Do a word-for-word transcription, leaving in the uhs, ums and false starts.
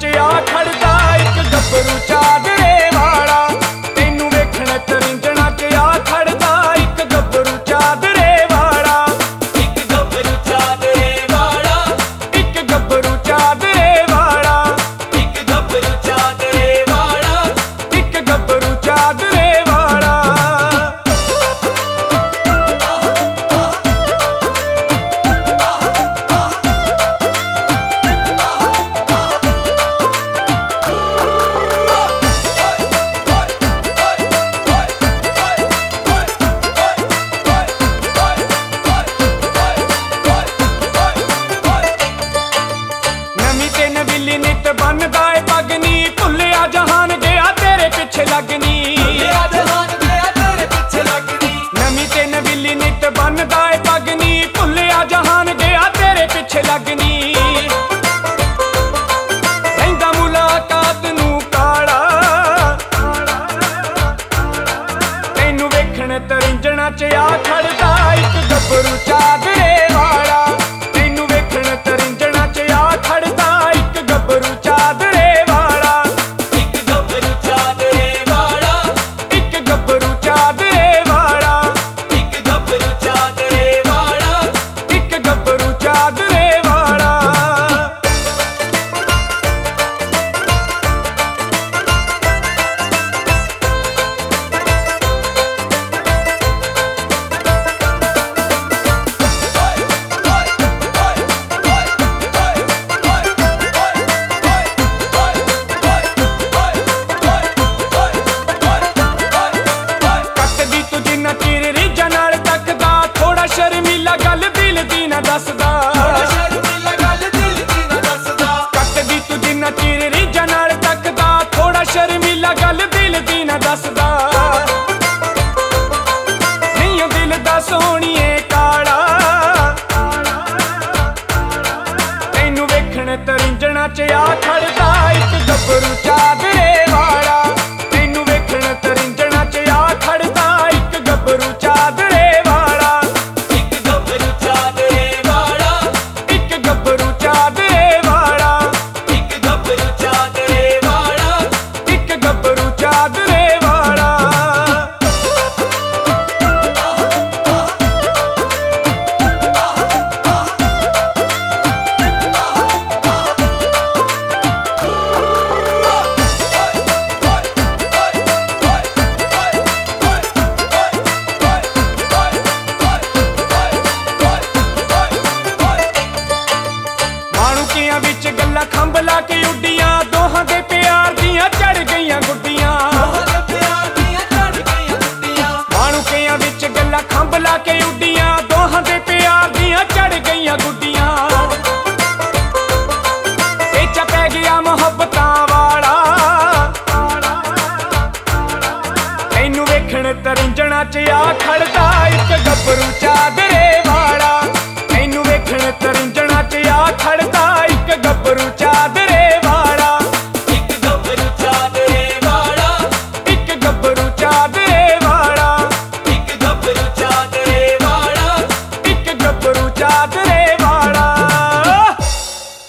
च आ खड़दा एक गभरू चादरे वाला। तैनू वेखण तरिंजणा च आ खड़दा एक गभरू चादरे वाला। एक गभरू चादरे वाला, एक गभरू चादरे वाला। एक गभरू चादरे वाला, एक गभरू चादरे वाला। नवीं ते नवीली नित बनदा ए पगनी, भुल्लिया जहान गया तेरे पिछे लगनी। तेरा जहान गया तेरे पीछे लगनी। नवीं ते नवीली नित बनदा ए पगनी, भुल्लिया जहान गया तेरे पिछे लगनी। रहिंदा मुलाकात नूं काला, तैनू वेखण तरिंजणा च आ खड़दा एक गभरू चादरे वाला। तैनू वेखण तरिंजणा च आ खड़दा एक गभरू चादरे वाला। एक गभरू चादरे वाला, एक गभरू चादरे वाला। एक गभरू चादरे वाला, एक गभरू चादरे वाला। ਕੱਟਦੀ ਤੂੰ ਜਿੰਨਾ ਚਿਰ ਰੀਝਾਂ ਨਾਲ ਤੱਕਦਾ, ਥੋੜਾ ਸ਼ਰਮੀਲਾ ਗੱਲ ਦਿਲ ਦੀ ਨਾ ਦੱਸਦਾ। ਬੜਾ ਸ਼ਰਮੀਲਾ ਗੱਲ ਦਿਲ ਦੀ ਨਾ ਦੱਸਦਾ। ਕੱਟਦੀ ਤੂੰ ਜਿੰਨਾ ਚਿਰ ਰੀਝਾਂ ਨਾਲ ਤੱਕਦਾ, ਥੋੜਾ ਸ਼ਰਮੀਲਾ ਗੱਲ ਦਿਲ ਦੀ ਨਾ ਦੱਸਦਾ। ਨਹੀਂ ਉਹ ਦਿਲ ਦਾ ਸੋਹਣੀਏ ਕਾਲਾ, ਤੈਨੂੰ ਵੇਖਣ ਤਰਿੰਜਣਾਂ ਚ ਆ ਖੜਦਾ ਇੱਕ ਗਭਰੂ ਚਾਦਰੇ ਵਾਲਾ। ਤੈਨੂੰ ਵੇਖਣ ਤਰਿੰਜਣਾਂ ਚ ਆ ਖੜਦਾ ਇੱਕ ਗਭਰੂ ਚਾਦਰੇ ਵਾਲਾ। ਇੱਕ ਗਭਰੂ ਚਾਦਰੇ ਵਾਲਾ, ਇੱਕ ਗਭਰੂ ਚਾਦਰੇ ਵਾਲਾ। ਇੱਕ ਗਭਰੂ ਚਾਦਰੇ ਵਾਲਾ, ਇੱਕ ਗਭਰੂ ਚਾਦਰੇ ਵਾਲਾ। ਮਾਣੂਕਿਆਂ ਵਿੱਚ ਗੱਲਾਂ ਖੰਭ ਲਾ ਕੇ ਉੱਡੀਆਂ, ਦੋਹਾਂ ਦੇ ਪਿਆਰ ਦੀਆਂ ਚੜ ਗਈਆਂ ਗੁੱਡੀਆਂ। ਉਹਦੇ ਪਿਆਰ ਦੀਆਂ ਚੜ੍ਹ ਗਈਆਂ ਗੁੱਡੀਆਂ। ਮਾਣੂਕਿਆਂ ਵਿੱਚ ਗੱਲਾਂ ਖੰਭ ਲਾ ਕੇ ਉੱਡੀਆਂ, ਦੋਹਾਂ ਦੇ ਪਿਆਰ ਦੀਆਂ ਚੜ ਗਈਆਂ ਗੁੱਡੀਆਂ। ਇਹ ਚ ਪੈ ਗਿਆ ਮੁਹੱਬਤਾਂ ਵਾਲਾ, ਤੈਨੂੰ ਵੇਖਣ ਤਰਿੰਜਣਾਂ ਚ ਆ ਖੜਦਾ ਇੱਕ ਗਭਰੂ ਚਾਦਰੇ ਵਾਲਾ।